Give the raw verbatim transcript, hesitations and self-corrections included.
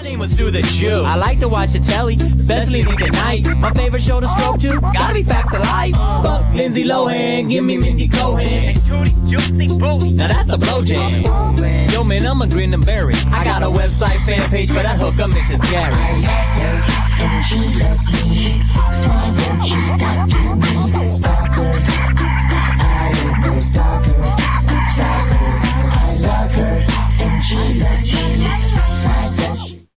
name was Stu the Jew. I like to watch the telly, especially late at night. My favorite show to stroke to, gotta be Facts of Life. Fuck Lindsay Lohan, give me Mindy Cohen. Now that's a blow jam. Yo man, I'm a grin and berry. I got a website fan page for that hooker, Missus Gary. I love her and she loves me. Why don't she talk to me, stalker?